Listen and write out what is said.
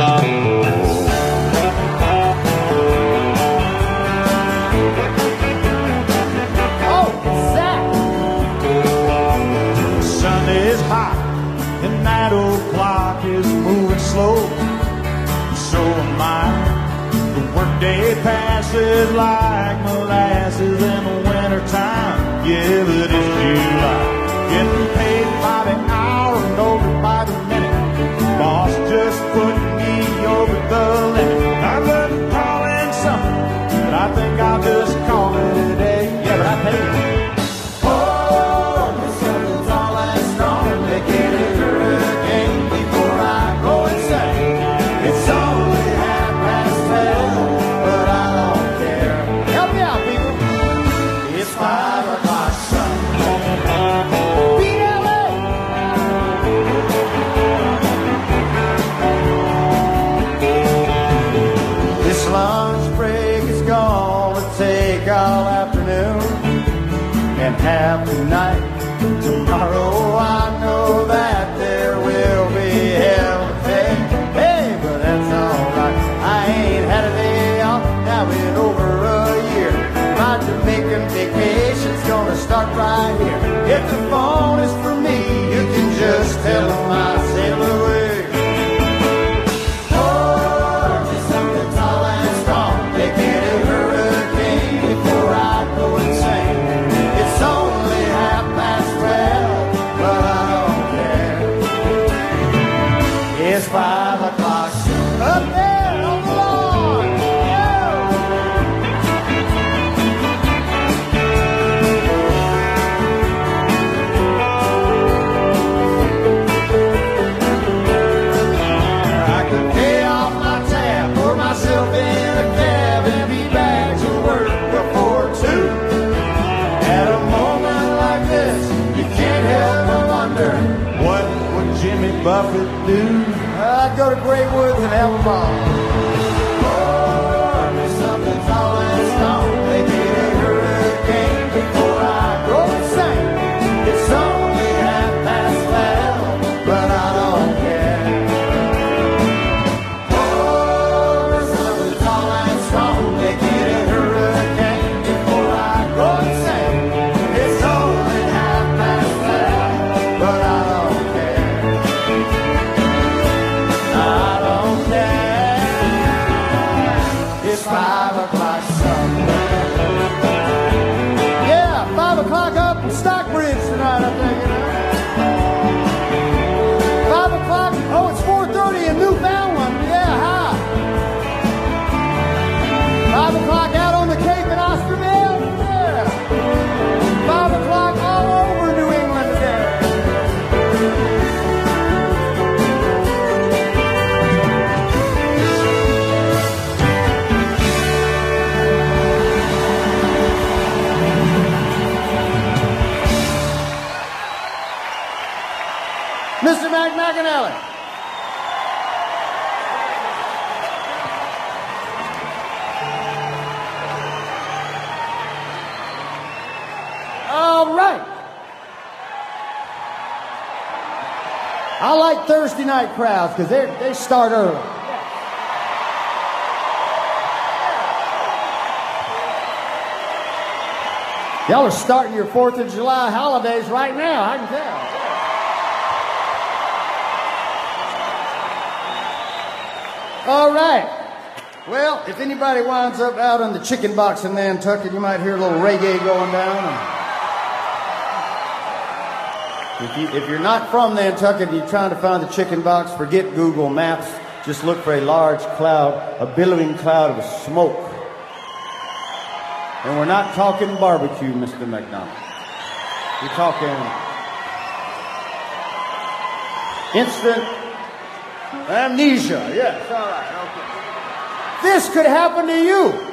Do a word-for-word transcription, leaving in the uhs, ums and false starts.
And that old clock is moving slow. So am I. The workday passes like molasses in the wintertime. Yeah, but it's July. Getting paid by the hour and over by the minute. Boss just put me over the limit. I couldn't call in something, but I think I'll just call it a day. Yeah, but I pay you. All afternoon and half the night. Tomorrow I know that there will be hell to pay. Hey, but that's alright. I ain't had a day off now in over a year. My Jamaican vacation's gonna start right here. If the phone is for me, you can just tell them I sail away. It's five o'clock up there on the lawn. I could pay off my tab, pour myself in a cab, and be back to work before two. At a moment like this, you can't help but wonder, what would Jimmy Buffett do? I'd go to Great Woods and have a ball. Pour me something tall and strong. Make it a hurricane before I go insane. It's only half past twelve, but I don't care. Pour me something tall and strong. Make it a hurricane before I go insane. It's only half past twelve, but I don't care. I don't care. It's five o'clock somewhere. Yeah, five o'clock up in Stockbridge tonight, I think. You know? Five o'clock. Oh, it's four thirty in Newfoundland. Yeah, hi. Five o'clock out on the Cape in Osterville. Yeah. Five o'clock all over New England today. Mister Mac McAnally. All right. I like Thursday night crowds because they they start early. Y'all are starting your fourth of July holidays right now, I can tell. All right. Well, if anybody winds up out on the chicken box in Nantucket, you might hear a little reggae going down. If, you, if you're not from Nantucket and you're trying to find the chicken box, forget Google Maps. Just look for a large cloud, a billowing cloud of smoke. And we're not talking barbecue, Mister McDonald. We're talking instant amnesia. Yes, all right, okay. This could happen to you.